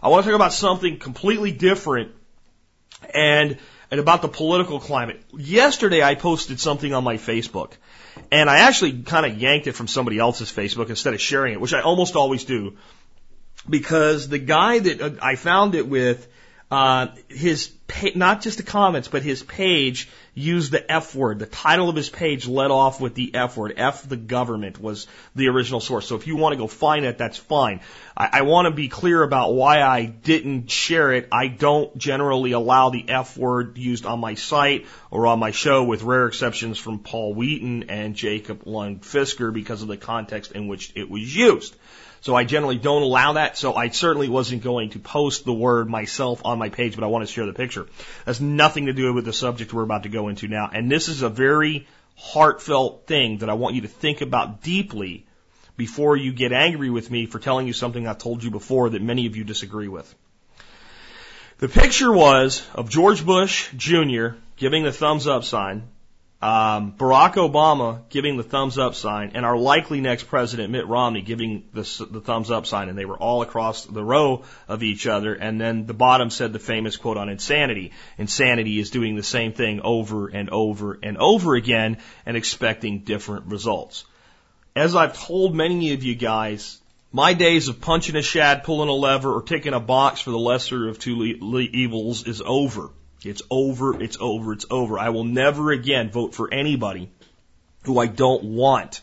I want to talk about something completely different and about the political climate. Yesterday I posted something on my Facebook, and I actually kind of yanked it from somebody else's Facebook instead of sharing it, which I almost always do, because the guy that I found it with, not just the comments, but his page used the F word. The title of his page led off with the F word. F the government was the original source. So if you want to go find it, that's fine. I want to be clear about why I didn't share it. I don't generally allow the F word used on my site or on my show, with rare exceptions from Paul Wheaton and Jacob Lund-Fisker, because of the context in which it was used. So I generally don't allow that, so I certainly wasn't going to post the word myself on my page, but I want to share the picture. That's nothing to do with the subject we're about to go into now. And this is a very heartfelt thing that I want you to think about deeply before you get angry with me for telling you something I've told you before that many of you disagree with. The picture was of George Bush Jr. giving the thumbs up sign, Barack Obama giving the thumbs up sign, and our likely next president, Mitt Romney, giving the thumbs up sign, and they were all across the row of each other, and then the bottom said the famous quote on insanity. Insanity is doing the same thing over and over and over again and expecting different results. As I've told many of you guys, my days of punching a shad, pulling a lever, or ticking a box for the lesser of two evils is over. It's over, it's over, it's over. I will never again vote for anybody who I don't want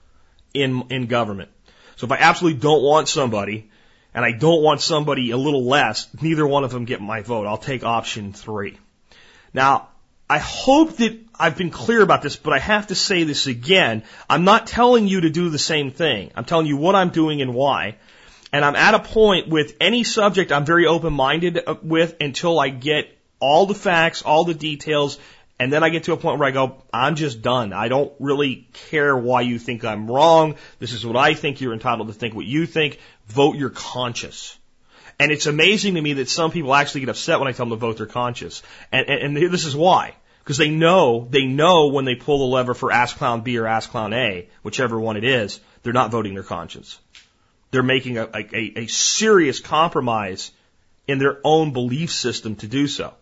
in government. So if I absolutely don't want somebody, and I don't want somebody a little less, neither one of them get my vote. I'll take option 3. Now, I hope that I've been clear about this, but I have to say this again. I'm not telling you to do the same thing. I'm telling you what I'm doing and why. And I'm at a point with any subject I'm very open-minded with until I get all the facts, all the details, and then I get to a point where I go, I'm just done. I don't really care why you think I'm wrong. This is what I think. You're entitled to think what you think. Vote your conscience. And it's amazing to me that some people actually get upset when I tell them to vote their conscience. And this is why. Because they know when they pull the lever for Ask Clown B or Ask Clown A, whichever one it is, they're not voting their conscience. They're making a serious compromise in their own belief system to do so.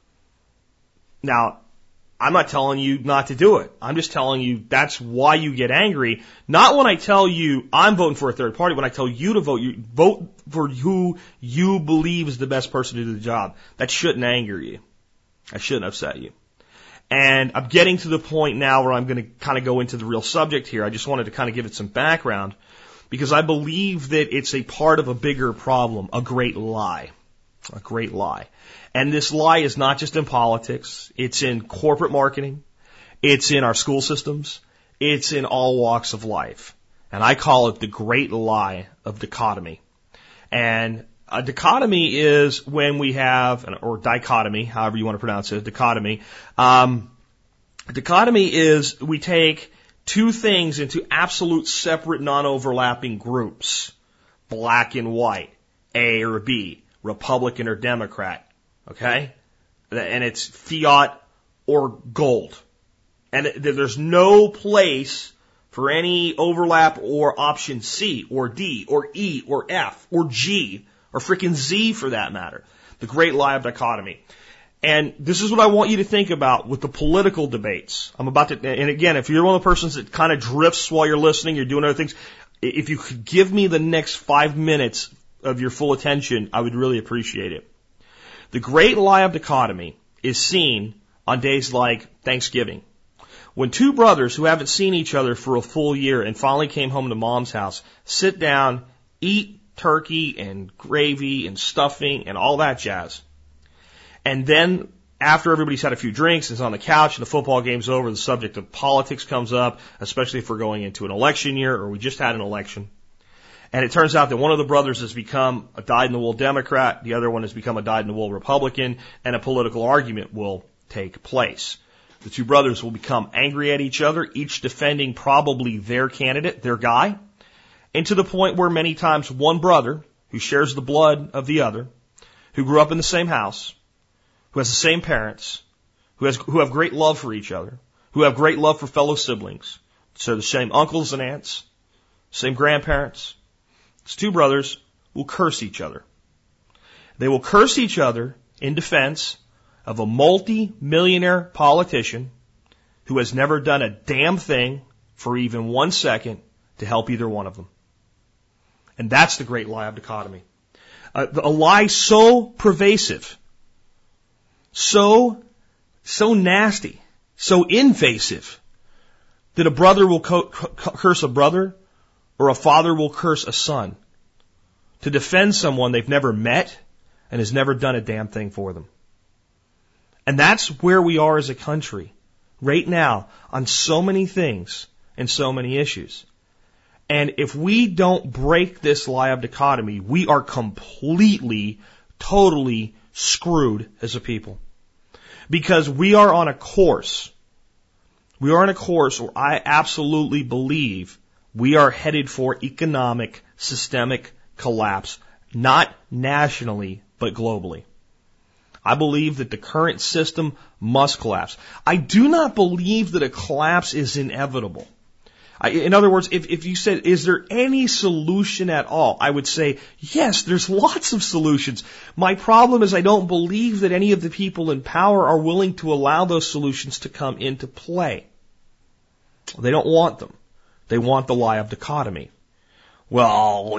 Now, I'm not telling you not to do it. I'm just telling you that's why you get angry. Not when I tell you I'm voting for a third party. When I tell you to vote, you vote for who you believe is the best person to do the job. That shouldn't anger you. That shouldn't upset you. And I'm getting to the point now where I'm going to kind of go into the real subject here. I just wanted to kind of give it some background because I believe that it's a part of a bigger problem, a great lie. A great lie. And this lie is not just in politics. It's in corporate marketing. It's in our school systems. It's in all walks of life. And I call it the great lie of dichotomy. And a dichotomy is when we have, or dichotomy, however you want to pronounce it, dichotomy. Dichotomy is we take two things into absolute separate non-overlapping groups. Black and white. A or B. Republican or Democrat. Okay? And it's fiat or gold. And there's no place for any overlap or option C or D or E or F or G or frickin' Z for that matter. The great lie of dichotomy. And this is what I want you to think about with the political debates. I'm about to, and again, if you're one of the persons that kind of drifts while you're listening, you're doing other things, if you could give me the next 5 minutes of your full attention, I would really appreciate it. The great lie of dichotomy is seen on days like Thanksgiving. When two brothers who haven't seen each other for a full year and finally came home to mom's house, sit down, eat turkey and gravy and stuffing and all that jazz. And then after everybody's had a few drinks, is on the couch and the football game's over, the subject of politics comes up, especially if we're going into an election year or we just had an election. And it turns out that one of the brothers has become a dyed-in-the-wool Democrat, the other one has become a dyed-in-the-wool Republican, and a political argument will take place. The two brothers will become angry at each other, each defending probably their candidate, their guy, and to the point where many times one brother, who shares the blood of the other, who grew up in the same house, who has the same parents, who have great love for each other, who have great love for fellow siblings, so the same uncles and aunts, same grandparents, these two brothers will curse each other. They will curse each other in defense of a multi-millionaire politician who has never done a damn thing for even 1 second to help either one of them. And that's the great lie of dichotomy. A lie so pervasive, so nasty, so invasive, that a brother will curse a brother or a father will curse a son to defend someone they've never met and has never done a damn thing for them. And that's where we are as a country right now on so many things and so many issues. And if we don't break this lie of dichotomy, we are completely, totally screwed as a people. Because we are on a course. We are on a course where I absolutely believe we are headed for economic, systemic collapse. Not nationally, but globally. I believe that the current system must collapse. I do not believe that a collapse is inevitable. In other words, if you said, is there any solution at all? I would say, yes, there's lots of solutions. My problem is I don't believe that any of the people in power are willing to allow those solutions to come into play. They don't want them. They want the lie of dichotomy. Well,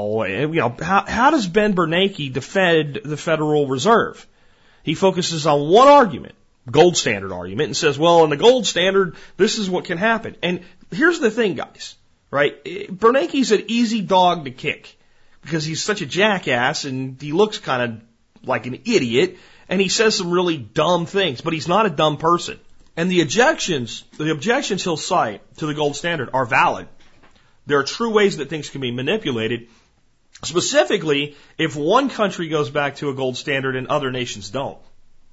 how does Ben Bernanke defend the Federal Reserve? He focuses on one argument, gold standard argument, and says, well, in the gold standard, this is what can happen. And here's the thing, guys, right? Bernanke's an easy dog to kick because he's such a jackass and he looks kind of like an idiot and he says some really dumb things, but he's not a dumb person. And the objections he'll cite to the gold standard are valid. There are true ways that things can be manipulated, specifically if one country goes back to a gold standard and other nations don't.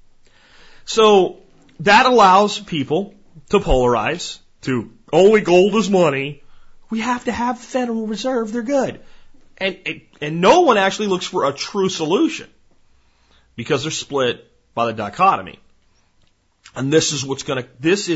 So that allows people to polarize to only gold is money. We have to have Federal Reserve. They're good. And no one actually looks for a true solution because they're split by the dichotomy. And this is what's going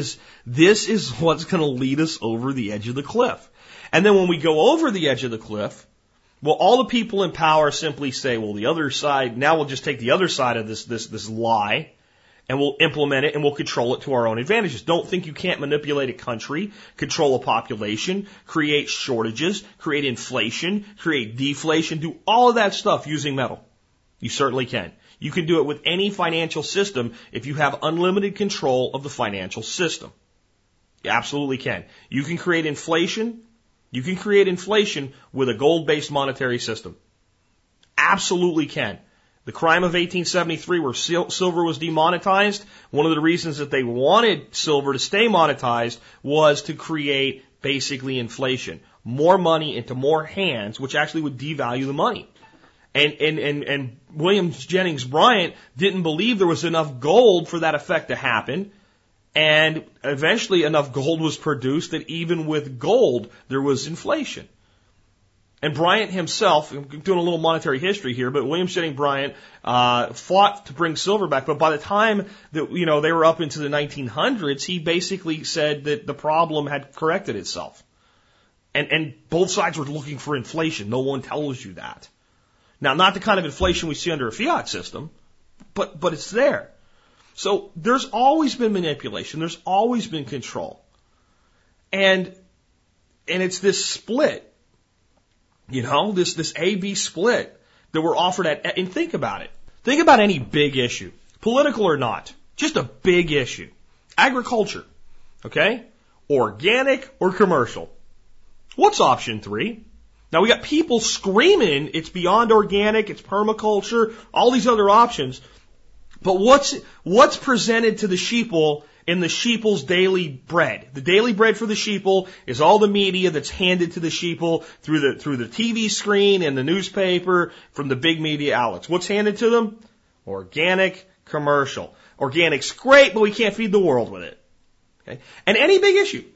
to lead us over the edge of the cliff. And then when we go over the edge of the cliff, well, all the people in power simply say, well, the other side, now we'll just take the other side of this lie and we'll implement it and we'll control it to our own advantages. Don't think you can't manipulate a country, control a population, create shortages, create inflation, create deflation, do all of that stuff using metal. You certainly can. You can do it with any financial system if you have unlimited control of the financial system. You absolutely can. You can create inflation. You can create inflation with a gold-based monetary system. Absolutely can. The crime of 1873 where silver was demonetized, one of the reasons that they wanted silver to stay monetized was to create basically inflation. More money into more hands, which actually would devalue the money. And William Jennings Bryan didn't believe there was enough gold for that effect to happen. And eventually enough gold was produced that even with gold, there was inflation. And Bryant himself, I'm doing a little monetary history here, but William Jennings Bryan fought to bring silver back. But by the time that they were up into the 1900s, he basically said that the problem had corrected itself. And both sides were looking for inflation. No one tells you that. Now, not the kind of inflation we see under a fiat system, but it's there. So there's always been manipulation. There's always been control. And it's this split, this A-B split that we're offered at, and think about it. Think about any big issue, political or not, just a big issue. Agriculture, okay? Organic or commercial. What's option 3? Now we got people screaming it's beyond organic, it's permaculture, all these other options. But what's presented to the sheeple in the sheeple's daily bread? The daily bread for the sheeple is all the media that's handed to the sheeple through the TV screen and the newspaper from the big media outlets. What's handed to them? Organic, commercial. Organic's great, but we can't feed the world with it. Okay? And any big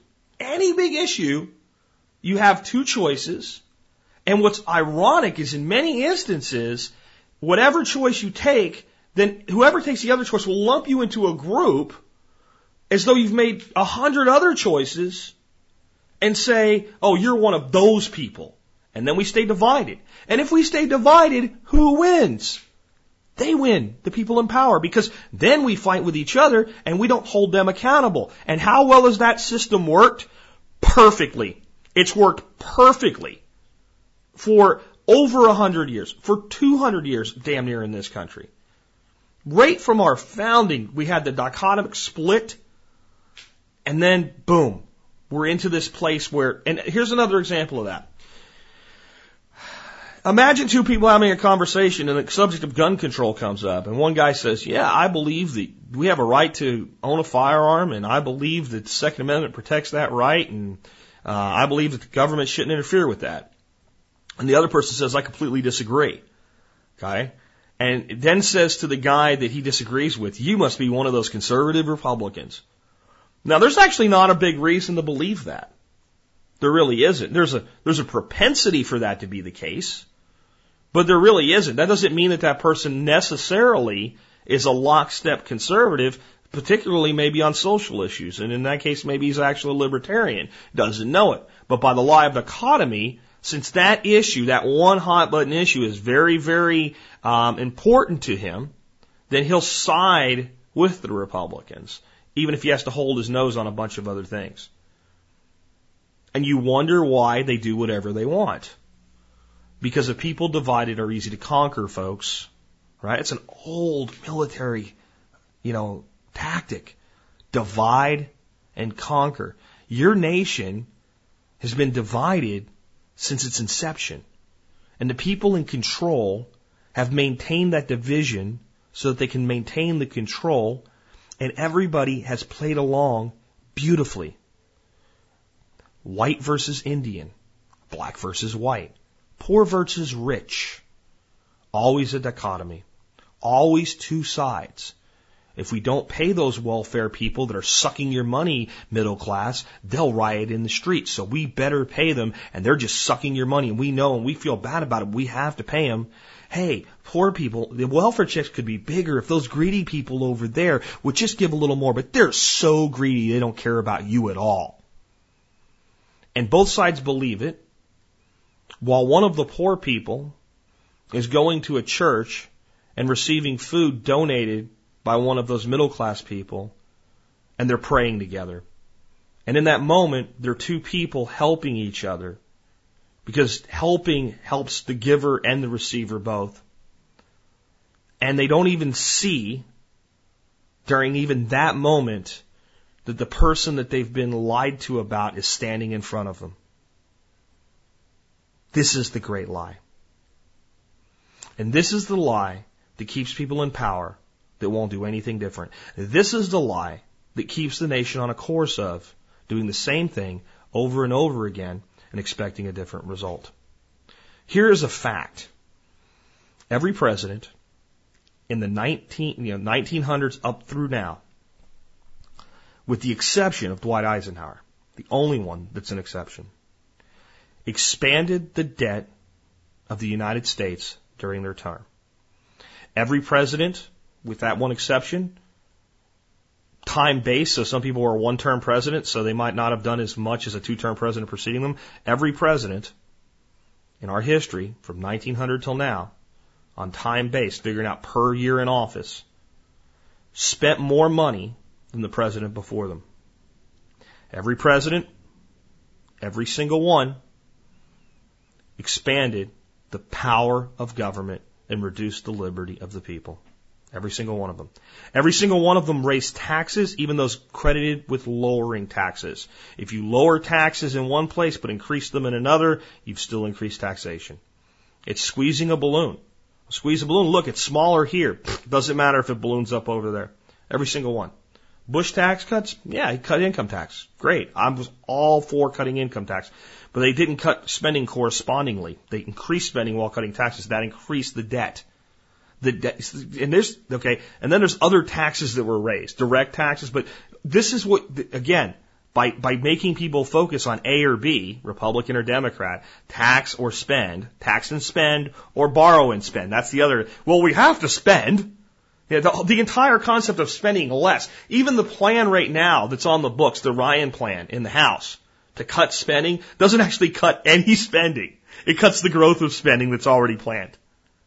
issue, you have two choices. And what's ironic is in many instances, whatever choice you take, then whoever takes the other choice will lump you into a group as though you've made 100 other choices and say, oh, you're one of those people. And then we stay divided. And if we stay divided, who wins? They win, the people in power, because then we fight with each other and we don't hold them accountable. And how well has that system worked? Perfectly. It's worked perfectly for over 100 years, for 200 years, damn near in this country. Right from our founding, we had the dichotomic split, and then boom, we're into this place where, and here's another example of that. Imagine two people having a conversation and the subject of gun control comes up, and one guy says, yeah, I believe that we have a right to own a firearm, and I believe that the Second Amendment protects that right, and I believe that the government shouldn't interfere with that. And the other person says, I completely disagree. Okay? And then says to the guy that he disagrees with, you must be one of those conservative Republicans. Now, there's actually not a big reason to believe that. There really isn't. There's a propensity for that to be the case, but there really isn't. That doesn't mean that that person necessarily is a lockstep conservative, particularly maybe on social issues. And in that case, maybe he's actually a libertarian. Doesn't know it. But by the law of dichotomy, since that issue, that one hot button issue is very, very important to him, then he'll side with the Republicans, even if he has to hold his nose on a bunch of other things. And you wonder why they do whatever they want. Because a people divided are easy to conquer, folks. Right? It's an old military, tactic. Divide and conquer. Your nation has been divided since its inception. And the people in control have maintained that division so that they can maintain the control, and everybody has played along beautifully. White versus Indian, black versus white, poor versus rich. Always a dichotomy. Always two sides. If we don't pay those welfare people that are sucking your money, middle class, they'll riot in the streets. So we better pay them, and they're just sucking your money, and we know, and we feel bad about it. We have to pay them. Hey, poor people, the welfare checks could be bigger if those greedy people over there would just give a little more, but they're so greedy they don't care about you at all. And both sides believe it, while one of the poor people is going to a church and receiving food donated by one of those middle class people, and they're praying together. And in that moment, they're two people helping each other, because helping helps the giver and the receiver both. And they don't even see, during even that moment, that the person that they've been lied to about is standing in front of them. This is the great lie. And this is the lie that keeps people in power that won't do anything different. This is the lie that keeps the nation on a course of doing the same thing over and over again and expecting a different result. Here is a fact. Every president in the 1900s up through now, with the exception of Dwight Eisenhower, the only one that's an exception, expanded the debt of the United States during their term. Every president, with that one exception, time-based, so some people were one-term president, so they might not have done as much as a two-term president preceding them. Every president in our history, from 1900 till now, on time-based, figuring out per year in office, spent more money than the president before them. Every president, every single one, expanded the power of government and reduced the liberty of the people. Every single one of them. Every single one of them raised taxes, even those credited with lowering taxes. If you lower taxes in one place but increase them in another, you've still increased taxation. It's squeezing a balloon. Squeeze a balloon. Look, it's smaller here. Doesn't matter if it balloons up over there. Every single one. Bush tax cuts? Yeah, he cut income tax. Great. I was all for cutting income tax. But they didn't cut spending correspondingly. They increased spending while cutting taxes. That increased the debt. And then there's other taxes that were raised, direct taxes. But this is what, again, by making people focus on A or B, Republican or Democrat, tax or spend, tax and spend, or borrow and spend. That's the other. Well, we have to spend. Yeah, the entire concept of spending less, even the plan right now that's on the books, the Ryan plan in the House to cut spending, doesn't actually cut any spending. It cuts the growth of spending that's already planned.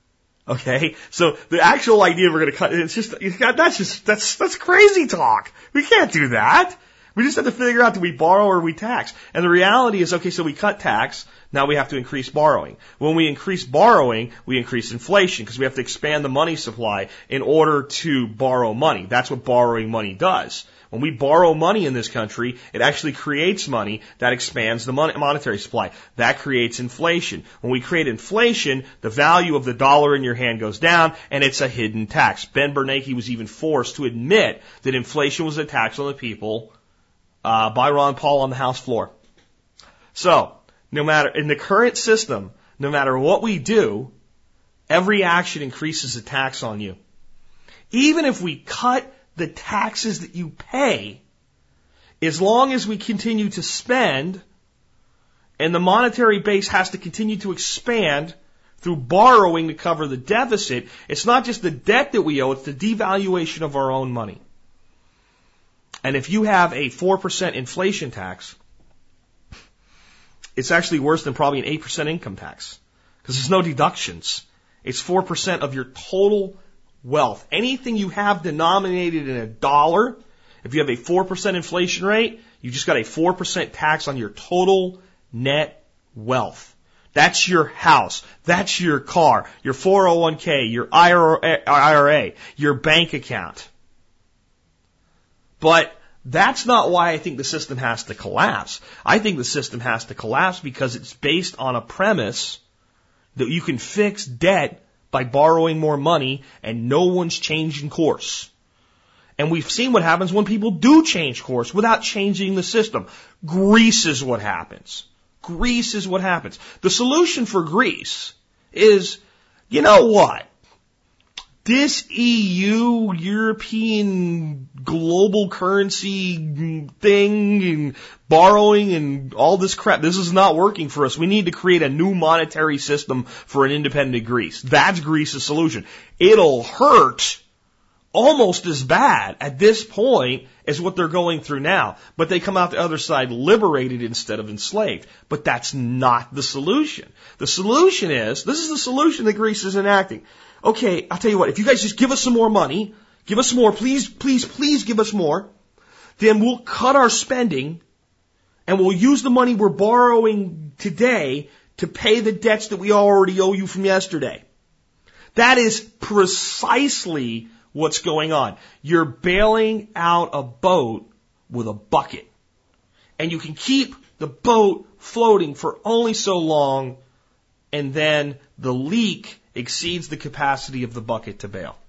Okay? So the actual idea we're going to cut, that's crazy talk. We can't do that. We just have to figure out, do we borrow or we tax? And the reality is, okay, so we cut tax, now we have to increase borrowing. When we increase borrowing, we increase inflation because we have to expand the money supply in order to borrow money. That's what borrowing money does. When we borrow money in this country, it actually creates money that expands the monetary supply. That creates inflation. When we create inflation, the value of the dollar in your hand goes down, and it's a hidden tax. Ben Bernanke was even forced to admit that inflation was a tax on the people by Ron Paul on the House floor. So, no matter, in the current system, no matter what we do, every action increases the tax on you. Even if we cut the taxes that you pay, as long as we continue to spend, and the monetary base has to continue to expand through borrowing to cover the deficit, it's not just the debt that we owe, it's the devaluation of our own money. And if you have a 4% inflation tax, it's actually worse than probably an 8% income tax because there's no deductions. It's 4% of your total wealth. Anything you have denominated in a dollar, if you have a 4% inflation rate, you just got a 4% tax on your total net wealth. That's your house. That's your car, your 401k, your IRA, your bank account. But that's not why I think the system has to collapse. I think the system has to collapse because it's based on a premise that you can fix debt by borrowing more money and no one's changing course. And we've seen what happens when people do change course without changing the system. Greece is what happens. Greece is what happens. The solution for Greece is, you know what? This EU, European global currency thing and borrowing and all this crap, this is not working for us. We need to create a new monetary system for an independent Greece. That's Greece's solution. It'll hurt almost as bad at this point as what they're going through now. But they come out the other side liberated instead of enslaved. But that's not the solution. The solution is, this is the solution that Greece is enacting. Okay, I'll tell you what, if you guys just give us some more money, give us some more, please, please, please give us more, then we'll cut our spending and we'll use the money we're borrowing today to pay the debts that we already owe you from yesterday. That is precisely what's going on. You're bailing out a boat with a bucket. And you can keep the boat floating for only so long, and then the leak exceeds the capacity of the bucket to bail.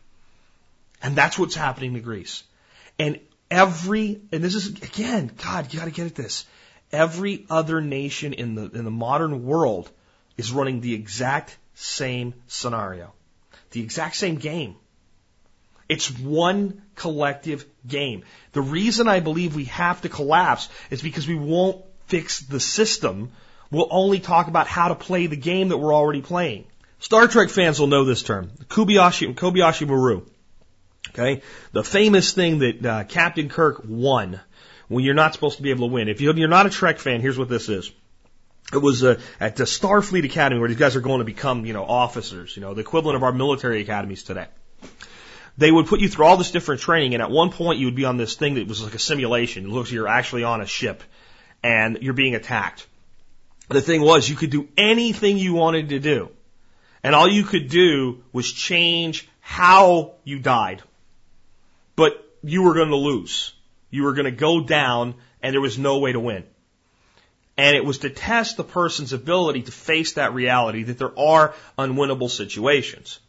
And that's what's happening to Greece. And this is, again, God, you gotta get at this. Every other nation in the modern world is running the exact same scenario. The exact same game. It's one collective game. The reason I believe we have to collapse is because we won't fix the system. We'll only talk about how to play the game that we're already playing. Star Trek fans will know this term, Kobayashi Maru. Okay, the famous thing that Captain Kirk won when you're not supposed to be able to win. If you're not a Trek fan, here's what this is. It was at the Starfleet Academy where these guys are going to become, officers, the equivalent of our military academies today. They would put you through all this different training, and at one point you would be on this thing that was like a simulation. It looks like you're actually on a ship, and you're being attacked. The thing was, you could do anything you wanted to do. And all you could do was change how you died. But you were going to lose. You were going to go down, and there was no way to win. And it was to test the person's ability to face that reality that there are unwinnable situations.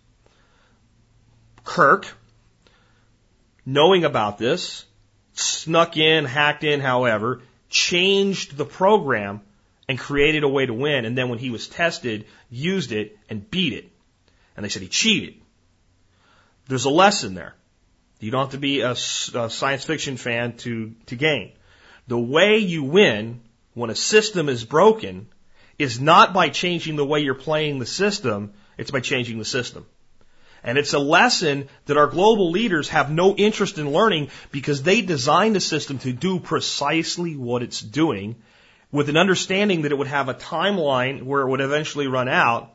Kirk, knowing about this, snuck in, hacked in, however, changed the program and created a way to win, and then when he was tested, used it and beat it. And they said he cheated. There's a lesson there. You don't have to be a science fiction fan to gain. The way you win when a system is broken is not by changing the way you're playing the system, it's by changing the system. And it's a lesson that our global leaders have no interest in learning because they designed a system to do precisely what it's doing, with an understanding that it would have a timeline where it would eventually run out,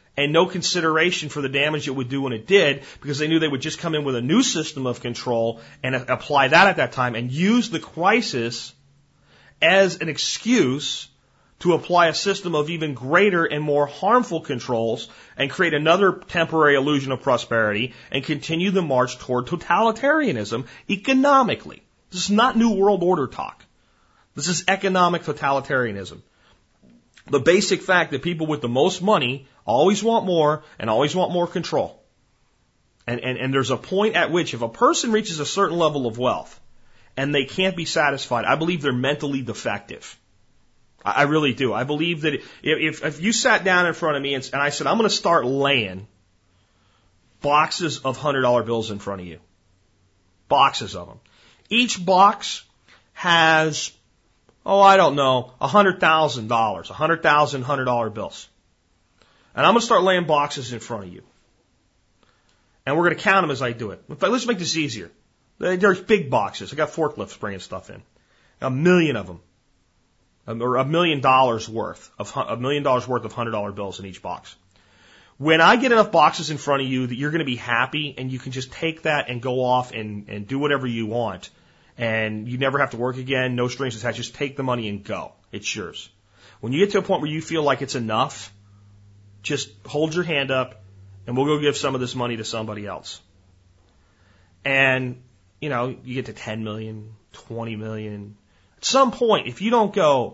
and no consideration for the damage it would do when it did, because they knew they would just come in with a new system of control and apply that at that time and use the crisis as an excuse to apply a system of even greater and more harmful controls and create another temporary illusion of prosperity and continue the march toward totalitarianism economically. This is not New World Order talk. This is economic totalitarianism. The basic fact that people with the most money always want more and always want more control. And there's a point at which if a person reaches a certain level of wealth and they can't be satisfied, I believe they're mentally defective. I really do. I believe that if you sat down in front of me and I said, I'm going to start laying boxes of $100 bills in front of you. Boxes of them. Each box has, I don't know, $100,000, $100,000 bills. And I'm going to start laying boxes in front of you. And we're going to count them as I do it. In fact, let's make this easier. There's big boxes. I got forklifts bringing stuff in. 1 million of them. Or $1 million worth of $100 bills in each box. When I get enough boxes in front of you that you're going to be happy and you can just take that and go off and do whatever you want, and you never have to work again, no strings attached, just take the money and go. It's yours. When you get to a point where you feel like it's enough, just hold your hand up and we'll go give some of this money to somebody else. And, you get to 10 million, 20 million. At some point, if you don't go,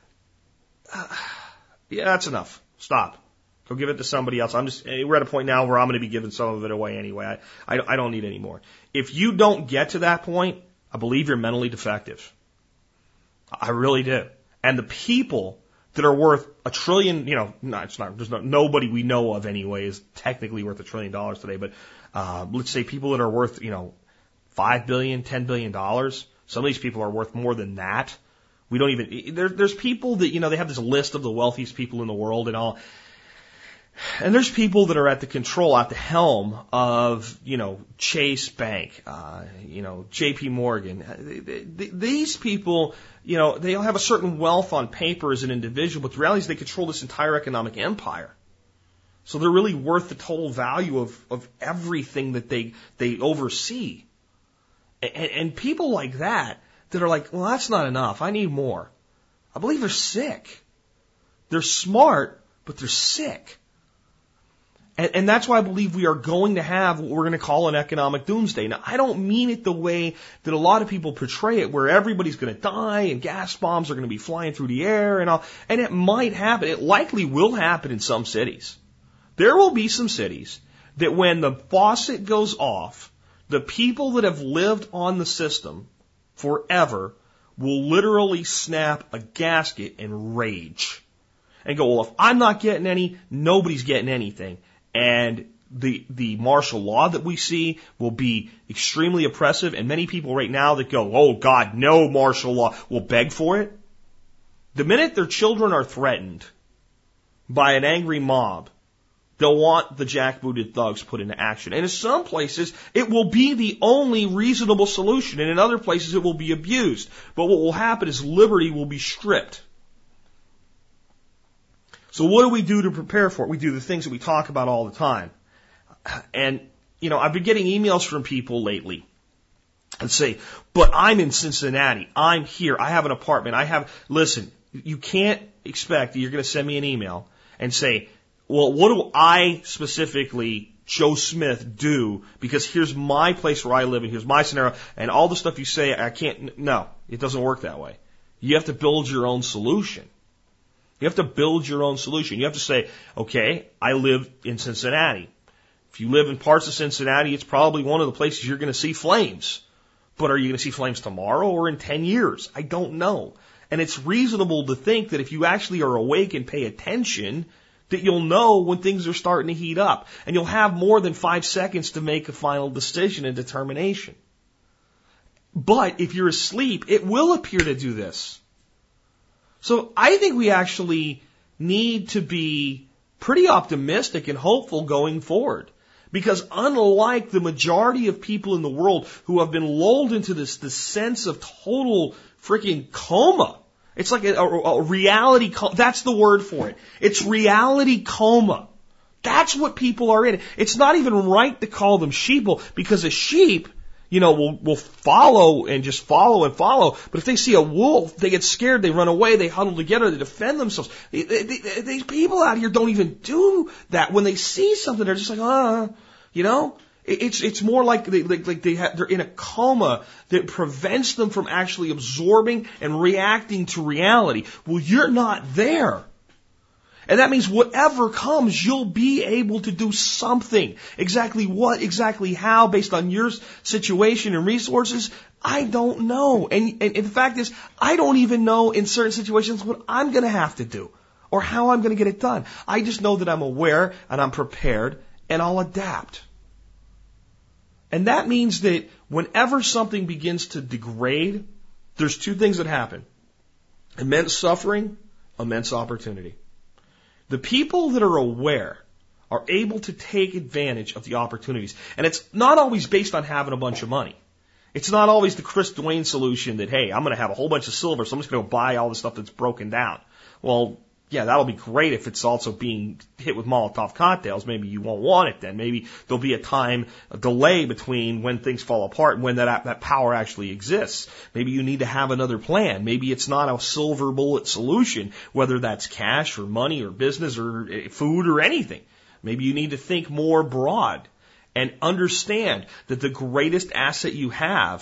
yeah, that's enough. Stop. Go give it to somebody else. We're at a point now where I'm going to be giving some of it away anyway. I don't need any more. If you don't get to that point, I believe you're mentally defective. I really do. And the people that are worth $1 trillion, nobody we know of anyway is technically worth $1 trillion today, but, let's say people that are worth, $5 billion, $10 billion. Some of these people are worth more than that. We don't even, there's people that, they have this list of the wealthiest people in the world and all. And there's people that are at the helm of, Chase Bank, JP Morgan. These people, they have a certain wealth on paper as an individual, but the reality is they control this entire economic empire. So they're really worth the total value of everything that they oversee. And people like that are like, well, that's not enough. I need more. I believe they're sick. They're smart, but they're sick. And that's why I believe we are going to have what we're going to call an economic doomsday. Now, I don't mean it the way that a lot of people portray it, where everybody's going to die and gas bombs are going to be flying through the air and all. And it might happen. It likely will happen in some cities. There will be some cities that when the faucet goes off, the people that have lived on the system forever will literally snap a gasket and rage and go, well, if I'm not getting any, nobody's getting anything. And the martial law that we see will be extremely oppressive. And many people right now that go, oh God, no martial law, will beg for it. The minute their children are threatened by an angry mob, they'll want the jackbooted thugs put into action. And in some places, it will be the only reasonable solution. And in other places, it will be abused. But what will happen is liberty will be stripped. So what do we do to prepare for it? We do the things that we talk about all the time. And, I've been getting emails from people lately and say, but I'm in Cincinnati. I'm here. I have an apartment. Listen, you can't expect that you're going to send me an email and say, well, what do I specifically, Joe Smith, do? Because here's my place where I live and here's my scenario and all the stuff you say, I can't. No, it doesn't work that way. You have to build your own solution. You have to build your own solution. You have to say, okay, I live in Cincinnati. If you live in parts of Cincinnati, it's probably one of the places you're going to see flames. But are you going to see flames tomorrow or in 10 years? I don't know. And it's reasonable to think that if you actually are awake and pay attention, that you'll know when things are starting to heat up. And you'll have more than 5 seconds to make a final decision and determination. But if you're asleep, it will appear to do this. So I think we actually need to be pretty optimistic and hopeful going forward. Because unlike the majority of people in the world who have been lulled into this sense of total freaking coma, it's like a reality coma. That's the word for it. It's reality coma. That's what people are in. It's not even right to call them sheeple, because a sheep, will follow and just follow and follow. But if they see a wolf, they get scared, they run away, they huddle together, they defend themselves. These people out here don't even do that. When they see something, they're just like, It's more like they're in a coma that prevents them from actually absorbing and reacting to reality. Well, you're not there. And that means whatever comes, you'll be able to do something. Exactly what, exactly how, based on your situation and resources, I don't know. And the fact is, I don't even know in certain situations what I'm going to have to do or how I'm going to get it done. I just know that I'm aware and I'm prepared and I'll adapt. And that means that whenever something begins to degrade, there's two things that happen. Immense suffering, immense opportunity. The people that are aware are able to take advantage of the opportunities. And it's not always based on having a bunch of money. It's not always the Chris Duane solution that, hey, I'm going to have a whole bunch of silver, so I'm just going to buy all the stuff that's broken down. Well, yeah, that'll be great if it's also being hit with Molotov cocktails. Maybe you won't want it then. Maybe there'll be a delay between when things fall apart and when that power actually exists. Maybe you need to have another plan. Maybe it's not a silver bullet solution, whether that's cash or money or business or food or anything. Maybe you need to think more broad and understand that the greatest asset you have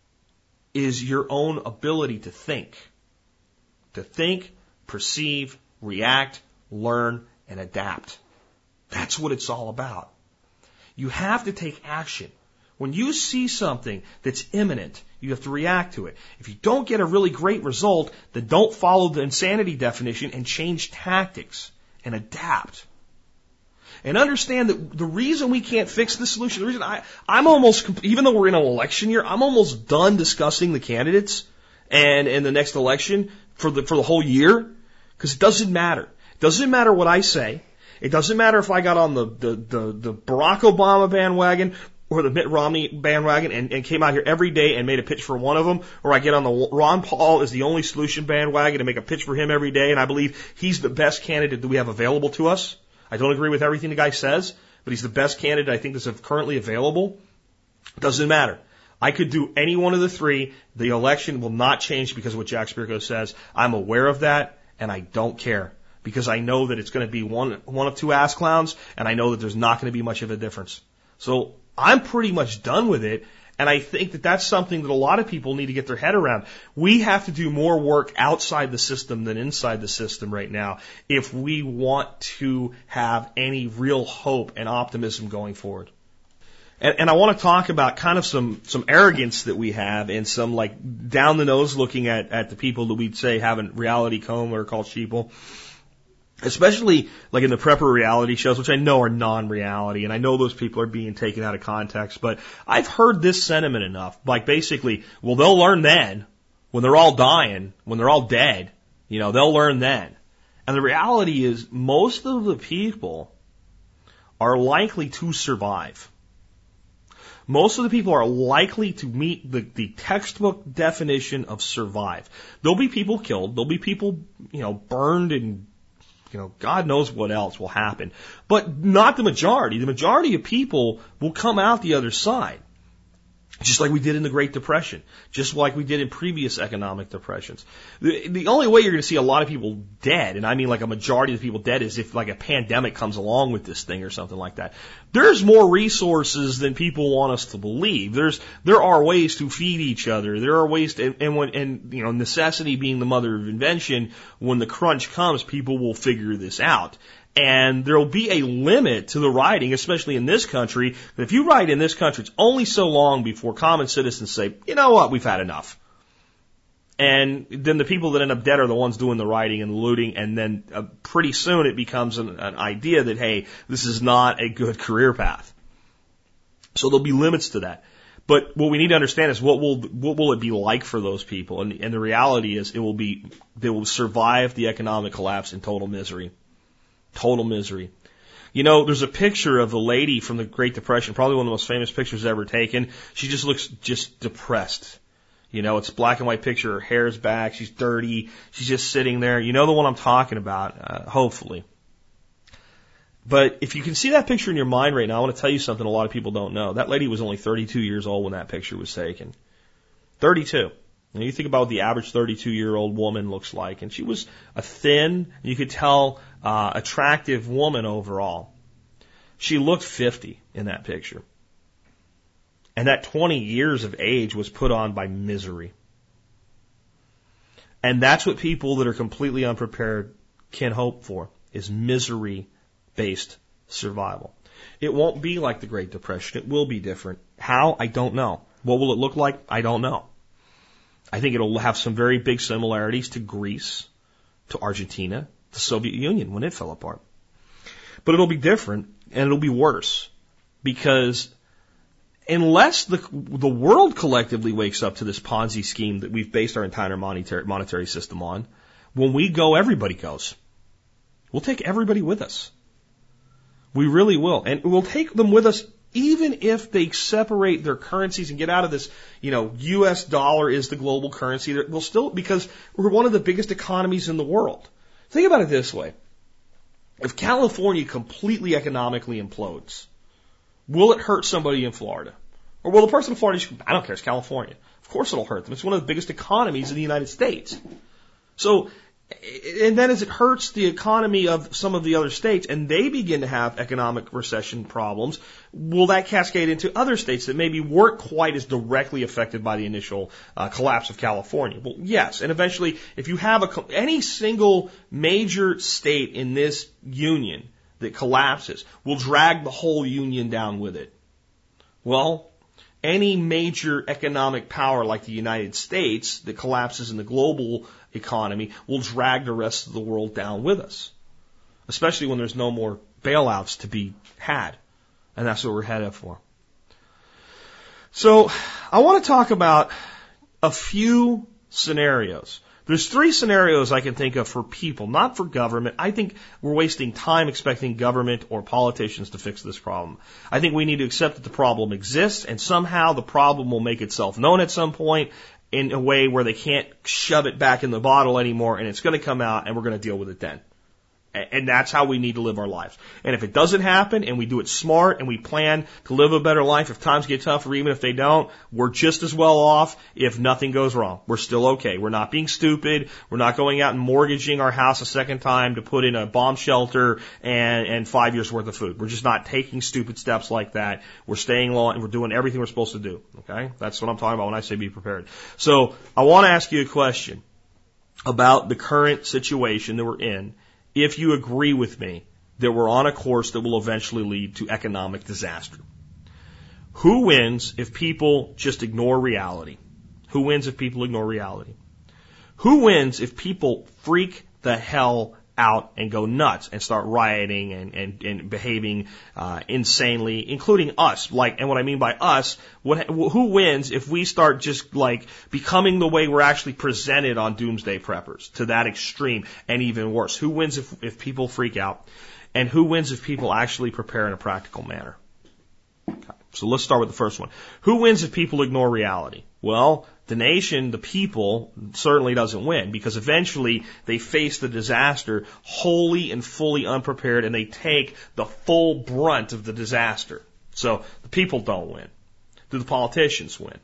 is your own ability to think. To think, perceive, react, learn, and adapt. That's what it's all about. You have to take action. When you see something that's imminent, you have to react to it. If you don't get a really great result, then don't follow the insanity definition and change tactics and adapt. And understand that the reason we can't fix the solution, the reason I'm almost, even though we're in an election year, I'm almost done discussing the candidates and in the next election for the whole year. Because it doesn't matter. It doesn't matter what I say. It doesn't matter if I got on the Barack Obama bandwagon or the Mitt Romney bandwagon and came out here every day and made a pitch for one of them, or I get on the Ron Paul is the only solution bandwagon and make a pitch for him every day, and I believe he's the best candidate that we have available to us. I don't agree with everything the guy says, but he's the best candidate I think that's currently available. It doesn't matter. I could do any one of the three. The election will not change because of what Jack Spirko says. I'm aware of that. And I don't care because I know that it's going to be one of two ass clowns, and I know that there's not going to be much of a difference. So I'm pretty much done with it, and I think that that's something that a lot of people need to get their head around. We have to do more work outside the system than inside the system right now if we want to have any real hope and optimism going forward. And I want to talk about kind of some arrogance that we have and some like down the nose looking at the people that we'd say have a reality coma or called sheeple. Especially like in the prepper reality shows, which I know are non-reality, and I know those people are being taken out of context, but I've heard this sentiment enough. Like basically, well, they'll learn then, when they're all dying, when they're all dead, they'll learn then. And the reality is most of the people are likely to survive. Most of the people are likely to meet the textbook definition of survive. There'll be people killed. There'll be people, burned and, God knows what else will happen. But not the majority. The majority of people will come out the other side. Just like we did in the Great Depression. Just like we did in previous economic depressions. The only way you're going to see a lot of people dead, and I mean like a majority of the people dead, is if like a pandemic comes along with this thing or something like that. There's more resources than people want us to believe. There are ways to feed each other. There are ways to, necessity being the mother of invention, when the crunch comes, people will figure this out. And there'll be a limit to the rioting, especially in this country. If you riot in this country, it's only so long before common citizens say, you know what, we've had enough. And then the people that end up dead are the ones doing the rioting and the looting, and then pretty soon it becomes an idea that, hey, this is not a good career path. So there'll be limits to that. But what we need to understand is what will it be like for those people? And the reality is they will survive the economic collapse in total misery. Total misery. There's a picture of a lady from the Great Depression, probably one of the most famous pictures ever taken. She just looks just depressed. It's a black and white picture. Her hair's back. She's dirty. She's just sitting there. The one I'm talking about, hopefully. But if you can see that picture in your mind right now, I want to tell you something a lot of people don't know. That lady was only 32 years old when that picture was taken. 32. And you think about what the average 32-year-old woman looks like. And she was a thin, you could tell, attractive woman overall. She looked 50 in that picture. And that 20 years of age was put on by misery. And that's what people that are completely unprepared can hope for, is misery-based survival. It won't be like the Great Depression. It will be different. How? I don't know. What will it look like? I don't know. I think it'll have some very big similarities to Greece, to Argentina, the Soviet Union when it fell apart. But it'll be different, and it'll be worse. Because unless the world collectively wakes up to this Ponzi scheme that we've based our entire monetary system on, when we go, everybody goes. We'll take everybody with us. We really will. And we'll take them with us even if they separate their currencies and get out of this, US dollar is the global currency. We'll still, because we're one of the biggest economies in the world. Think about it this way. If California completely economically implodes, will it hurt somebody in Florida? Or will the person in Florida, I don't care, it's California. Of course it'll hurt them. It's one of the biggest economies in the United States. So, and then as it hurts the economy of some of the other states and they begin to have economic recession problems, will that cascade into other states that maybe weren't quite as directly affected by the initial collapse of California? Well, yes. And eventually, if you have any single major state in this union that collapses, will drag the whole union down with it. Well, any major economic power like the United States that collapses in the global economy will drag the rest of the world down with us, especially when there's no more bailouts to be had. And that's what we're headed for. So I want to talk about a few scenarios. There's 3 scenarios I can think of for people, not for government. I think we're wasting time expecting government or politicians to fix this problem. I think we need to accept that the problem exists, and somehow the problem will make itself known at some point in a way where they can't shove it back in the bottle anymore, and it's going to come out, and we're going to deal with it then. And that's how we need to live our lives. And if it doesn't happen, and we do it smart, and we plan to live a better life, if times get tougher, even if they don't, we're just as well off if nothing goes wrong. We're still okay. We're not being stupid. We're not going out and mortgaging our house a second time to put in a bomb shelter and 5 years worth of food. We're just not taking stupid steps like that. We're staying low, and we're doing everything we're supposed to do. Okay? That's what I'm talking about when I say be prepared. So I want to ask you a question about the current situation that we're in. If you agree with me that we're on a course that will eventually lead to economic disaster. Who wins if people just ignore reality? Who wins if people ignore reality? Who wins if people freak the hell out and go nuts and start rioting and behaving insanely, including us? And what I mean by us, who wins if we start just becoming the way we're actually presented on Doomsday Preppers to that extreme and even worse? Who wins if people freak out? And who wins if people actually prepare in a practical manner? Okay. So let's start with the first one. Who wins if people ignore reality? Well, the nation, the people, certainly doesn't win, because eventually they face the disaster wholly and fully unprepared, and they take the full brunt of the disaster. So the people don't win. Do the politicians win?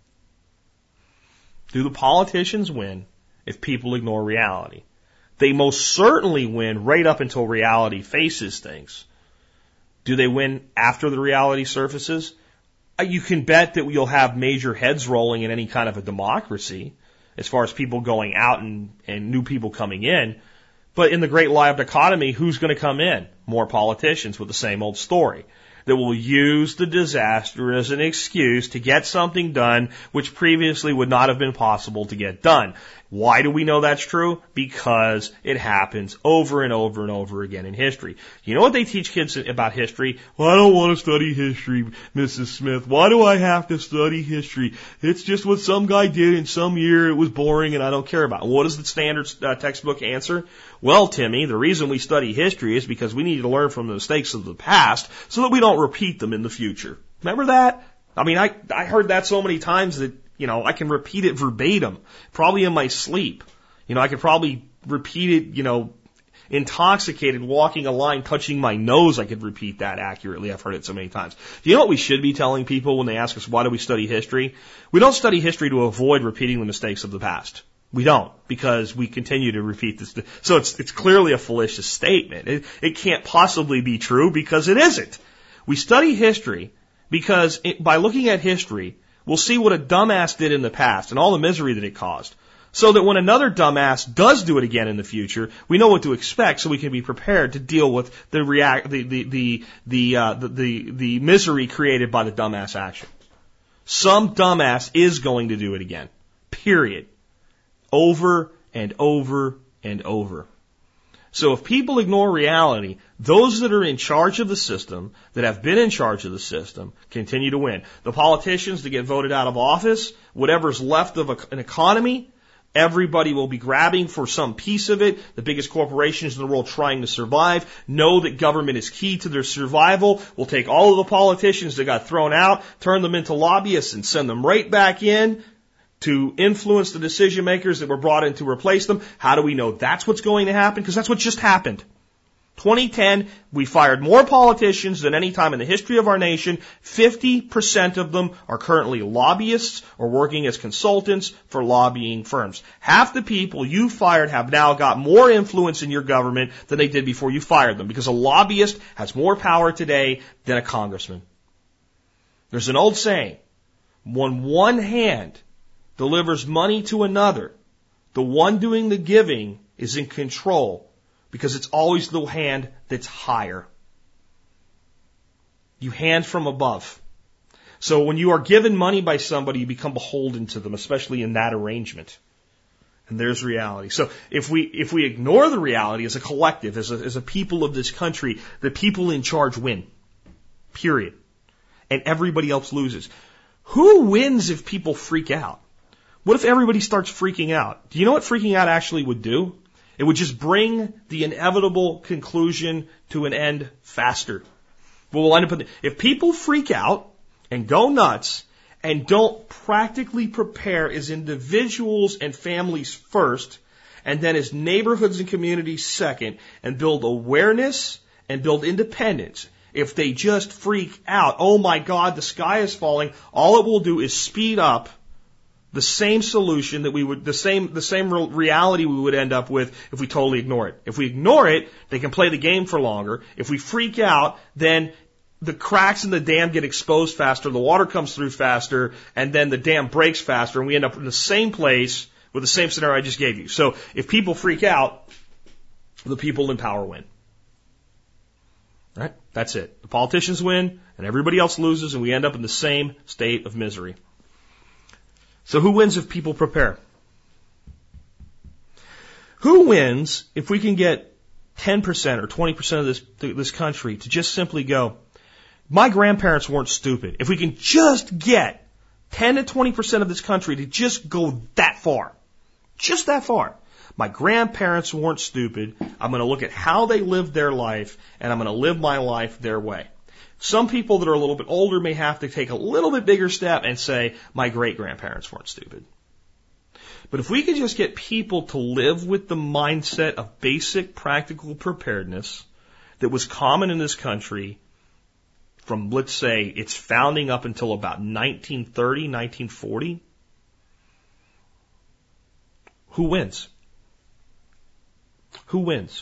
Do the politicians win if people ignore reality? They most certainly win right up until reality faces things. Do they win after the reality surfaces? You can bet that you'll have major heads rolling in any kind of a democracy as far as people going out and new people coming in. But in the great lie of dichotomy, who's going to come in? More politicians with the same old story that will use the disaster as an excuse to get something done which previously would not have been possible to get done. Why do we know that's true? Because it happens over and over and over again in history. You know what they teach kids about history? Well, I don't want to study history, Mrs. Smith. Why do I have to study history? It's just what some guy did in some year. It was boring and I don't care about it. What is the standard textbook answer? Well, Timmy, the reason we study history is because we need to learn from the mistakes of the past so that we don't repeat them in the future. Remember that? I mean, I heard that so many times that, I can repeat it verbatim, probably in my sleep. I could probably repeat it, intoxicated, walking a line, touching my nose. I could repeat that accurately. I've heard it so many times. Do you know what we should be telling people when they ask us, why do we study history? We don't study history to avoid repeating the mistakes of the past. We don't, because we continue to repeat this. So it's clearly a fallacious statement. It can't possibly be true because it isn't. We study history because by looking at history, we'll see what a dumbass did in the past and all the misery that it caused. So that when another dumbass does do it again in the future, we know what to expect, so we can be prepared to deal with the misery created by the dumbass action. Some dumbass is going to do it again. Period. Over and over and over. So if people ignore reality, those that are in charge of the system, that have been in charge of the system, continue to win. The politicians that get voted out of office, whatever's left of an economy, everybody will be grabbing for some piece of it. The biggest corporations in the world trying to survive know that government is key to their survival. We'll take all of the politicians that got thrown out, turn them into lobbyists, and send them right back in to influence the decision makers that were brought in to replace them. How do we know that's what's going to happen? Because that's what just happened. 2010, we fired more politicians than any time in the history of our nation. 50% of them are currently lobbyists or working as consultants for lobbying firms. Half the people you fired have now got more influence in your government than they did before you fired them, because a lobbyist has more power today than a congressman. There's an old saying, when one hand delivers money to another, the one doing the giving is in control, because it's always the hand that's higher. You hand from above. So when you are given money by somebody, you become beholden to them, especially in that arrangement. And there's reality. So if we ignore the reality as a collective, as a people of this country, the people in charge win. Period. And everybody else loses. Who wins if people freak out? What if everybody starts freaking out? Do you know what freaking out actually would do? It would just bring the inevitable conclusion to an end faster. We'll end up if people freak out and go nuts and don't practically prepare as individuals and families first, and then as neighborhoods and communities second, and build awareness and build independence. If they just freak out, oh my God, the sky is falling, all it will do is speed up the same solution that we would, the same reality we would end up with if we totally ignore it. If we ignore it, they can play the game for longer. If we freak out, then the cracks in the dam get exposed faster, the water comes through faster, and then the dam breaks faster, and we end up in the same place with the same scenario I just gave you. So if people freak out, the people in power win. Right? That's it. The politicians win, and everybody else loses, and we end up in the same state of misery. So who wins if people prepare? Who wins if we can get 10% or 20% of this country to just simply go, my grandparents weren't stupid. If we can just get 10 to 20% of this country to just go that far, just that far. My grandparents weren't stupid. I'm going to look at how they lived their life, and I'm going to live my life their way. Some people that are a little bit older may have to take a little bit bigger step and say, my great-grandparents weren't stupid. But if we could just get people to live with the mindset of basic practical preparedness that was common in this country from, let's say, its founding up until about 1930, 1940, who wins? Who wins?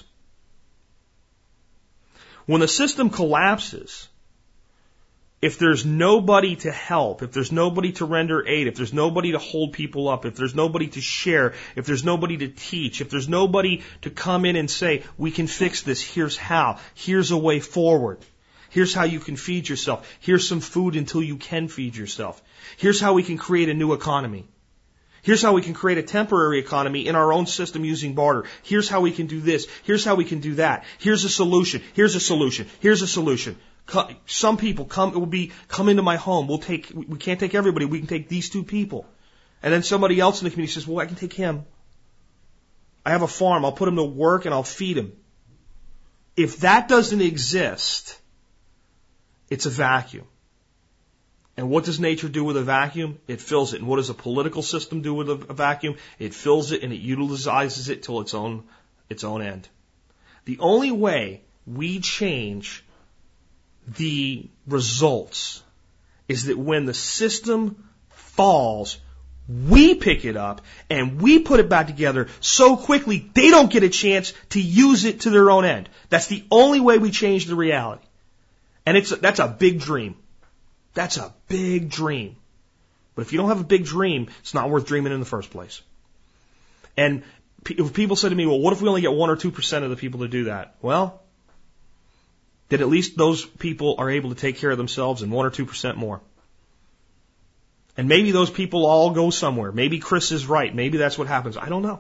When the system collapses, if there's nobody to help, if there's nobody to render aid, if there's nobody to hold people up, if there's nobody to share, if there's nobody to teach, if there's nobody to come in and say, we can fix this, here's how, here's a way forward, here's how you can feed yourself, here's some food until you can feed yourself, here's how we can create a new economy, here's how we can create a temporary economy in our own system using barter, here's how we can do this, here's how we can do that, here's a solution, here's a solution, here's a solution. Some people come into my home. We can't take everybody. We can take these two people. And then somebody else in the community says, well, I can take him. I have a farm. I'll put him to work and I'll feed him. If that doesn't exist, it's a vacuum. And what does nature do with a vacuum? It fills it. And what does a political system do with a vacuum? It fills it and it utilizes it till its own end. The only way we change the results is that when the system falls, we pick it up and we put it back together so quickly they don't get a chance to use it to their own end. That's the only way we change the reality. And that's a big dream. That's a big dream. But if you don't have a big dream, it's not worth dreaming in the first place. And if people say to me, well, what if we only get 1 or 2% of the people to do that? Well, then at least those people are able to take care of themselves and 1 or 2% more. And maybe those people all go somewhere. Maybe Chris is right. Maybe that's what happens. I don't know.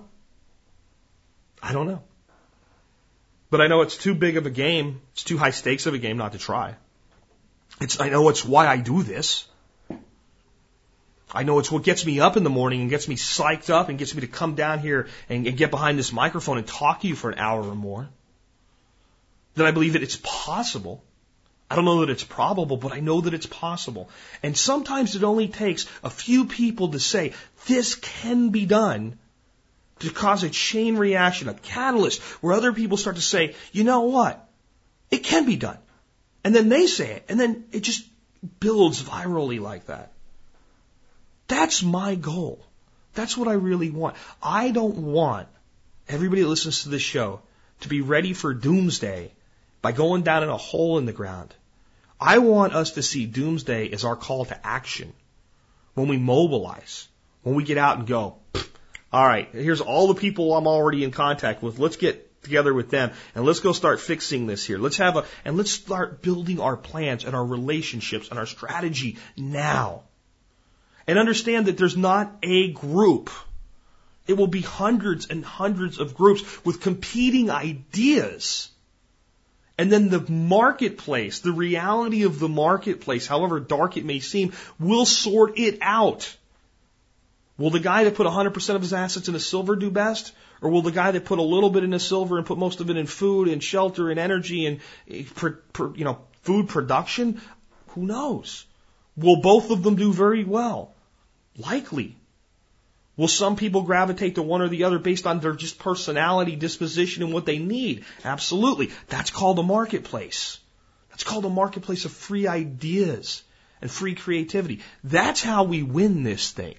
But I know it's too big of a game. It's too high stakes of a game not to try. I know it's why I do this. I know it's what gets me up in the morning and gets me psyched up and gets me to come down here and get behind this microphone and talk to you for an hour or more. That I believe that it's possible. I don't know that it's probable, but I know that it's possible. And sometimes it only takes a few people to say, this can be done, to cause a chain reaction, a catalyst, where other people start to say, you know what? It can be done. And then they say it, and then it just builds virally like that. That's my goal. That's what I really want. I don't want everybody that listens to this show to be ready for doomsday by going down in a hole in the ground. I want us to see doomsday as our call to action. When we mobilize, when we get out and go, all right, here's all the people I'm already in contact with. Let's get together with them and let's go start fixing this here. Let's start building our plans and our relationships and our strategy now. And understand that there's not a group. It will be hundreds and hundreds of groups with competing ideas. And then the marketplace, the reality of the marketplace, however dark it may seem, will sort it out. Will the guy that put 100% of his assets in a silver do best? Or will the guy that put a little bit in a silver and put most of it in food and shelter and energy and food production? Who knows? Will both of them do very well? Likely. Will some people gravitate to one or the other based on their just personality, disposition, and what they need? Absolutely. That's called a marketplace. That's called a marketplace of free ideas and free creativity. That's how we win this thing.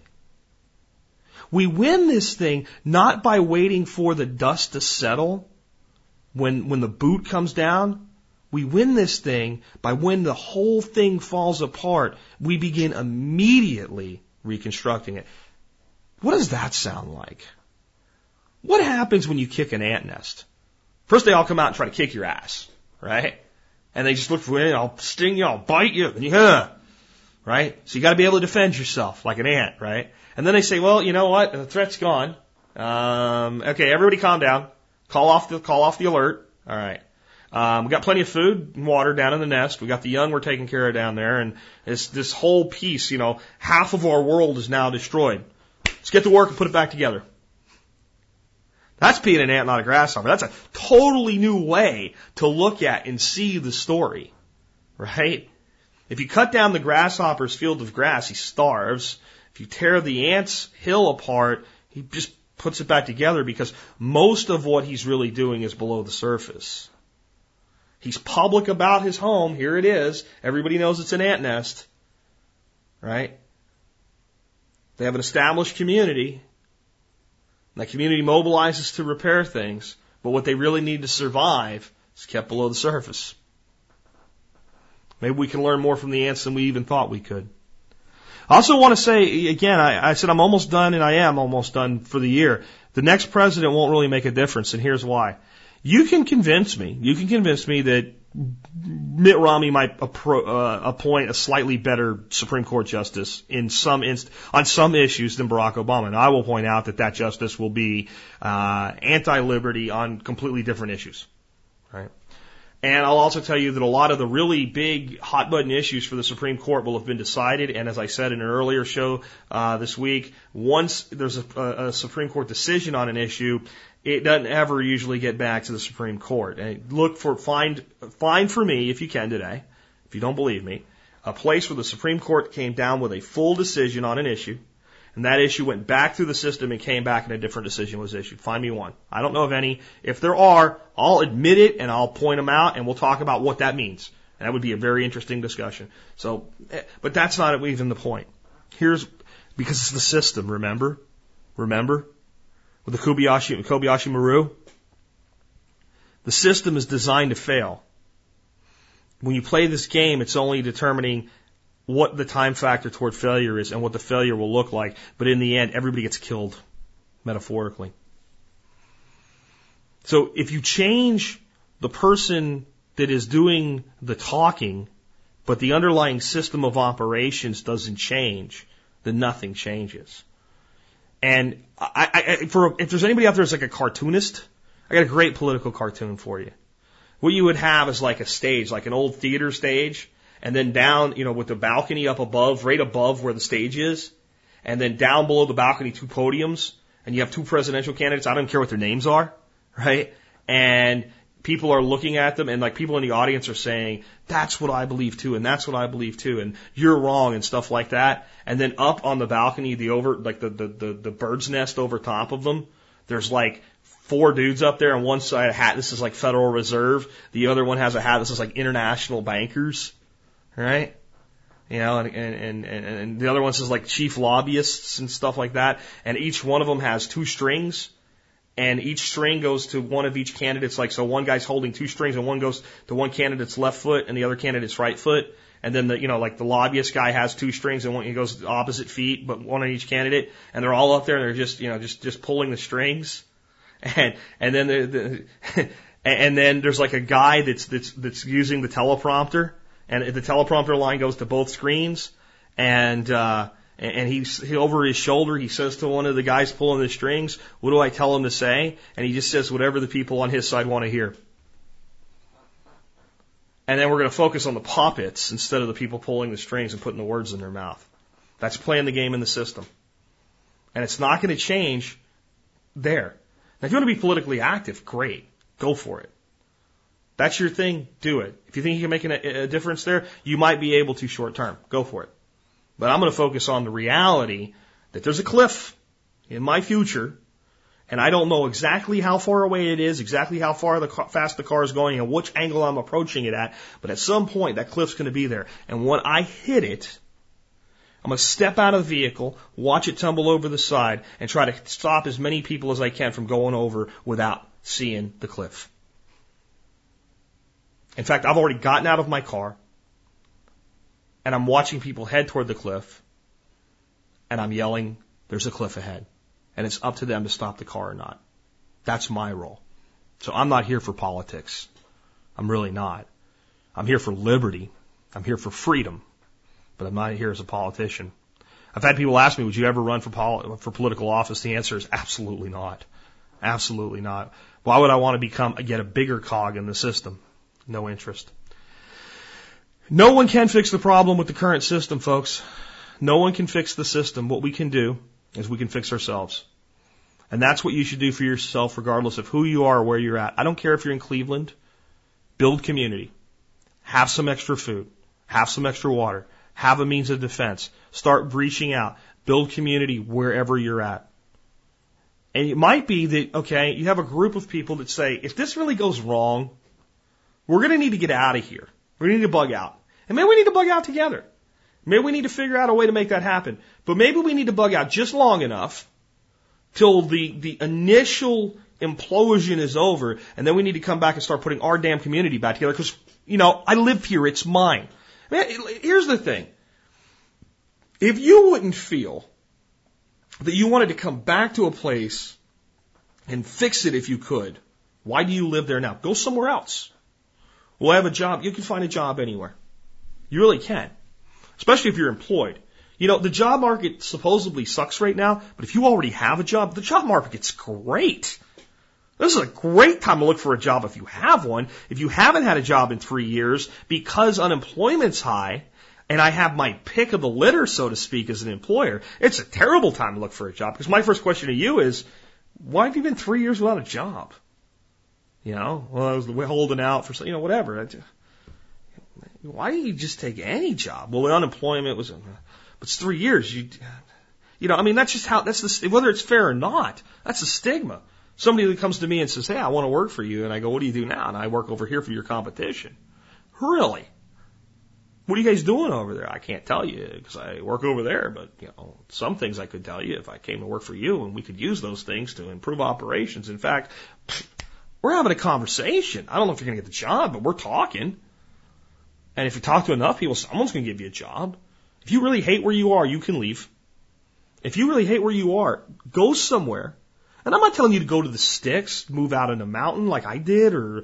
We win this thing not by waiting for the dust to settle when the boot comes down. We win this thing by when the whole thing falls apart, we begin immediately reconstructing it. What does that sound like? What happens when you kick an ant nest? First, they all come out and try to kick your ass, right? And they just look for you, I'll sting you, I'll bite you, and right? So you got to be able to defend yourself like an ant, right? And then they say, well, you know what? The threat's gone. Okay, everybody calm down. Call off the alert. All right. We got plenty of food and water down in the nest. We got the young we're taking care of down there, and this whole piece, half of our world is now destroyed. Let's get to work and put it back together. That's being an ant, not a grasshopper. That's a totally new way to look at and see the story, right? If you cut down the grasshopper's field of grass, he starves. If you tear the ant's hill apart, he just puts it back together because most of what he's really doing is below the surface. He's public about his home. Here it is. Everybody knows it's an ant nest, right? They have an established community. That community mobilizes to repair things, but what they really need to survive is kept below the surface. Maybe we can learn more from the ants than we even thought we could. I also want to say, again, I said I'm almost done, and I am almost done for the year. The next president won't really make a difference, and here's why. You can convince me that Mitt Romney might appoint a slightly better Supreme Court justice on some issues than Barack Obama. And I will point out that justice will be anti-liberty on completely different issues. Right? And I'll also tell you that a lot of the really big hot-button issues for the Supreme Court will have been decided. And as I said in an earlier show this week, once there's a Supreme Court decision on an issue, it doesn't ever usually get back to the Supreme Court. And find for me, if you can today, if you don't believe me, a place where the Supreme Court came down with a full decision on an issue, and that issue went back through the system and came back and a different decision was issued. Find me one. I don't know of any. If there are, I'll admit it and I'll point them out and we'll talk about what that means. And that would be a very interesting discussion. So, but that's not even the point. Because it's the system, remember? Remember? With the Kobayashi Maru? The system is designed to fail. When you play this game, it's only determining what the time factor toward failure is and what the failure will look like. But in the end, everybody gets killed, metaphorically. So if you change the person that is doing the talking, but the underlying system of operations doesn't change, then nothing changes. And if there's anybody out there that's like a cartoonist, I got a great political cartoon for you. What you would have is like a stage, like an old theater stage, and then down, with the balcony up above, right above where the stage is, and then down below the balcony, 2 podiums, and you have 2 presidential candidates. I don't care what their names are, right? And people are looking at them, and like people in the audience are saying, that's what I believe too, and that's what I believe too, and you're wrong, and stuff like that. And then up on the balcony, the bird's nest over top of them, there's like 4 dudes up there, on one side a hat, this is like Federal Reserve, the other one has a hat, this is like international bankers, right? And the other one says like chief lobbyists and stuff like that, and each one of them has 2 strings, and each string goes to one of each candidate's, like, so one guy's holding 2 strings, and one goes to one candidate's left foot and the other candidate's right foot, and then like the lobbyist guy has 2 strings and he goes to opposite feet, but one on each candidate, and they're all up there and they're just pulling the strings. And then and then there's like a guy that's using the teleprompter, and the teleprompter line goes to both screens, and he over his shoulder he says to one of the guys pulling the strings, "What do I tell him to say?" And he just says whatever the people on his side want to hear. And then we're going to focus on the puppets instead of the people pulling the strings and putting the words in their mouth. That's playing the game in the system, and it's not going to change there. Now, if you want to be politically active, great. Go for it. That's your thing. Do it. If you think you can make a difference there, you might be able to short term. Go for it. But I'm going to focus on the reality that there's a cliff in my future, and I don't know exactly how far away it is, exactly how fast the car is going, and which angle I'm approaching it at. But at some point, that cliff's going to be there. And when I hit it, I'm going to step out of the vehicle, watch it tumble over the side, and try to stop as many people as I can from going over without seeing the cliff. In fact, I've already gotten out of my car, and I'm watching people head toward the cliff, and I'm yelling, there's a cliff ahead. And it's up to them to stop the car or not. That's my role. So I'm not here for politics. I'm really not. I'm here for liberty. I'm here for freedom. But I'm not here as a politician. I've had people ask me, would you ever run for political office? The answer is absolutely not. Absolutely not. Why would I want to get a bigger cog in the system? No interest. No one can fix the problem with the current system, folks. No one can fix the system. What we can do is we can fix ourselves. And that's what you should do for yourself, regardless of who you are or where you're at. I don't care if you're in Cleveland. Build community. Have some extra food. Have some extra water. Have a means of defense. Start reaching out. Build community wherever you're at. And it might be that, okay, you have a group of people that say, if this really goes wrong, we're going to need to get out of here. We need to bug out. And maybe we need to bug out together. Maybe we need to figure out a way to make that happen. But maybe we need to bug out just long enough till the initial implosion is over, and then we need to come back and start putting our damn community back together because, I live here. It's mine. Man, here's the thing. If you wouldn't feel that you wanted to come back to a place and fix it if you could, why do you live there now? Go somewhere else. We'll have a job. You can find a job anywhere. You really can. Especially if you're employed. The job market supposedly sucks right now, but if you already have a job, the job market's great. This is a great time to look for a job if you have one. If you haven't had a job in 3 years because unemployment's high, and I have my pick of the litter, so to speak, as an employer, it's a terrible time to look for a job. Because my first question to you is, why have you been 3 years without a job? Well, I was holding out for, whatever. Why didn't you just take any job? Well, the unemployment was, but it's 3 years. You I mean, that's just how, whether it's fair or not, that's a stigma. Somebody that comes to me and says, hey, I want to work for you. And I go, what do you do now? And I work over here for your competition. Really? What are you guys doing over there? I can't tell you because I work over there, but some things I could tell you if I came to work for you, and we could use those things to improve operations. In fact, we're having a conversation. I don't know if you're going to get the job, but we're talking. And if you talk to enough people, someone's going to give you a job. If you really hate where you are, you can leave. If you really hate where you are, go somewhere. And I'm not telling you to go to the sticks, move out in a mountain like I did, or,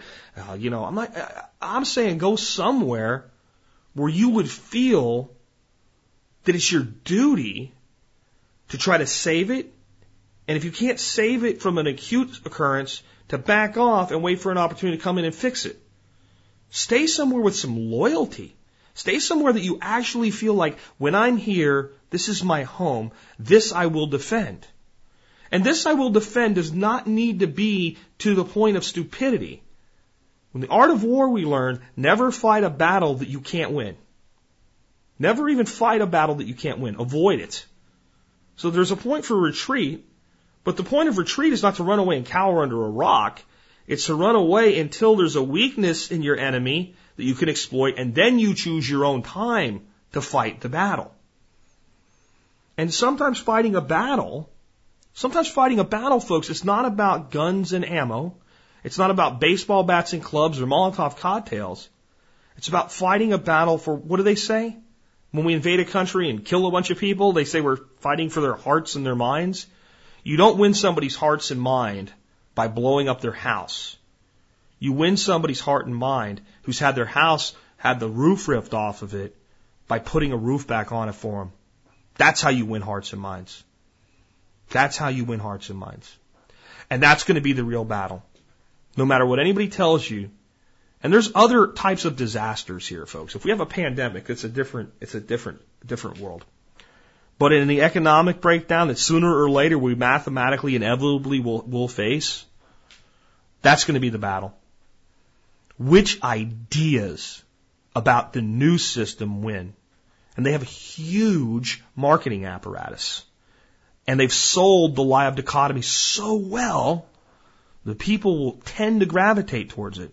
I'm saying go somewhere where you would feel that it's your duty to try to save it. And if you can't save it from an acute occurrence, to back off and wait for an opportunity to come in and fix it. Stay somewhere with some loyalty. Stay somewhere that you actually feel like, when I'm here, this is my home, this I will defend. And this I will defend does not need to be to the point of stupidity. In the art of war, we learn, never fight a battle that you can't win. Never even fight a battle that you can't win. Avoid it. So there's a point for retreat, but the point of retreat is not to run away and cower under a rock. It's to run away until there's a weakness in your enemy that you can exploit, and then you choose your own time to fight the battle. And sometimes fighting a battle, folks, it's not about guns and ammo. It's not about baseball bats and clubs or Molotov cocktails. It's about fighting a battle for, what do they say? When we invade a country and kill a bunch of people, they say we're fighting for their hearts and their minds. You don't win somebody's hearts and mind by blowing up their house. You win somebody's heart and mind who's had their house, had the roof ripped off of it, by putting a roof back on it for them. That's how you win hearts and minds. That's how you win hearts and minds. And that's going to be the real battle. No matter what anybody tells you. And there's other types of disasters here, folks. If we have a pandemic, it's a different world. But in the economic breakdown that sooner or later we mathematically inevitably will face, that's going to be the battle. Which ideas about the new system win? And they have a huge marketing apparatus. And they've sold the lie of dichotomy so well that people will tend to gravitate towards it.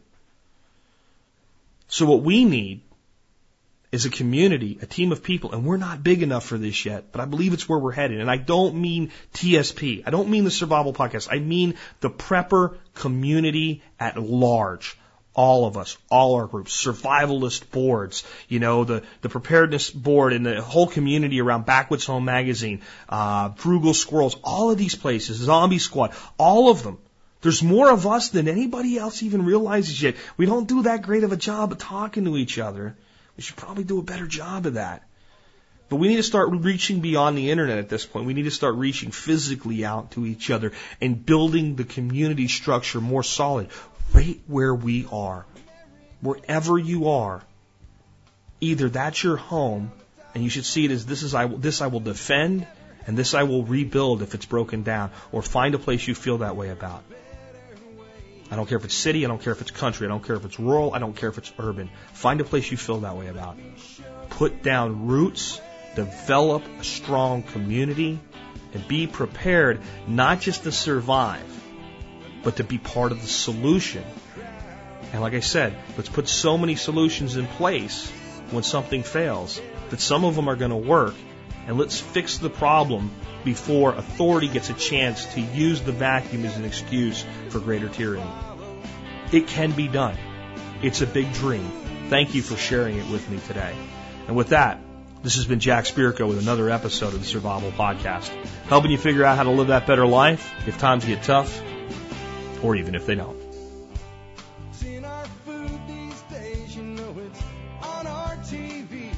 So what we need is a community, a team of people, and we're not big enough for this yet, but I believe it's where we're headed. And I don't mean TSP. I don't mean the Survival Podcast. I mean the prepper community at large. All of us, all our groups, survivalist boards, the preparedness board and the whole community around Backwoods Home Magazine, Frugal Squirrels, all of these places, Zombie Squad, all of them. There's more of us than anybody else even realizes yet. We don't do that great of a job of talking to each other. We should probably do a better job of that. But we need to start reaching beyond the internet at this point. We need to start reaching physically out to each other and building the community structure more solid. Right where we are, wherever you are, either that's your home, and you should see it as this I will defend, and this I will rebuild if it's broken down, or find a place you feel that way about. I don't care if it's city, I don't care if it's country, I don't care if it's rural, I don't care if it's urban. Find a place you feel that way about. Put down roots, develop a strong community, and be prepared not just to survive, but to be part of the solution. And like I said, let's put so many solutions in place when something fails that some of them are going to work, and let's fix the problem before authority gets a chance to use the vacuum as an excuse for greater tyranny. It can be done. It's a big dream. Thank you for sharing it with me today. And with that, this has been Jack Spirko with another episode of the Survival Podcast, helping you figure out how to live that better life if times get tough, or even if they don't. Seeing our food these days, it's on our TVs.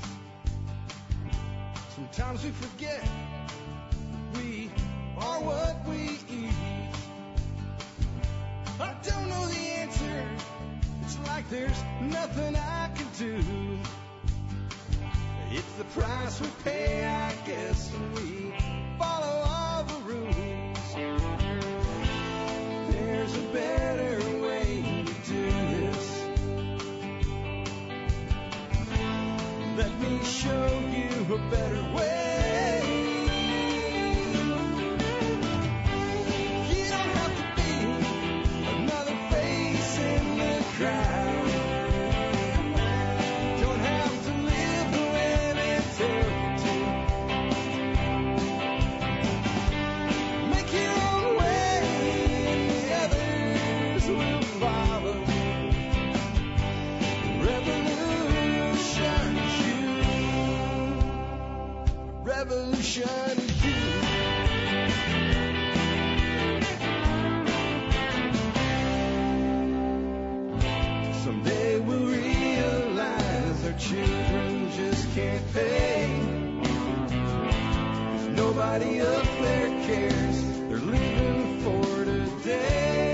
Sometimes we forget we are what we eat. I don't know the answer. It's like there's nothing I can do. It's the price we pay, I guess, when we follow all the rules. There's a better way to do this. Let me show you a better way. revolution is you. Someday we'll realize our children just can't pay. 'Cause nobody up there cares. They're living for today.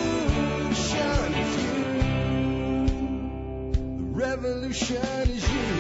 Revolution is you.